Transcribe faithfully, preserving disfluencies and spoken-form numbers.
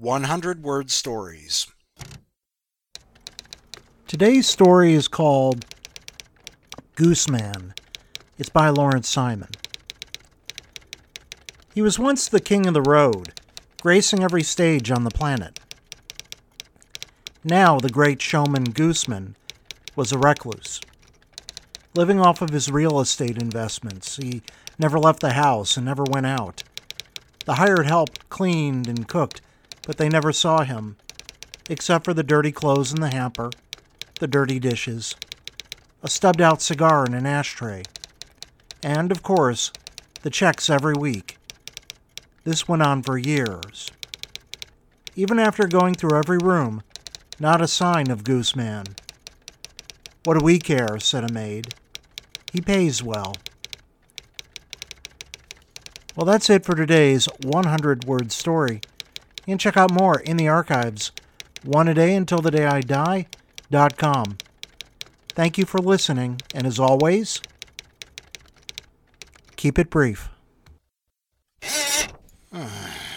one hundred Word Stories. Today's story is called Gooseman. It's by Lawrence Simon. He was once the king of the road, gracing every stage on the planet. Now the great showman Gooseman was a recluse. Living off of his real estate investments, he never left the house and never went out. The hired help cleaned and cooked, but they never saw him, except for the dirty clothes in the hamper, the dirty dishes, a stubbed-out cigar in an ashtray, and, of course, the checks every week. This went on for years. Even after going through every room, not a sign of Gooseman. "What do we care?" said a maid. "He pays well." Well, that's it for today's one hundred Word Story. You can check out more in the archives, one a day until the day I die dot com. Thank you for listening, and as always, keep it brief.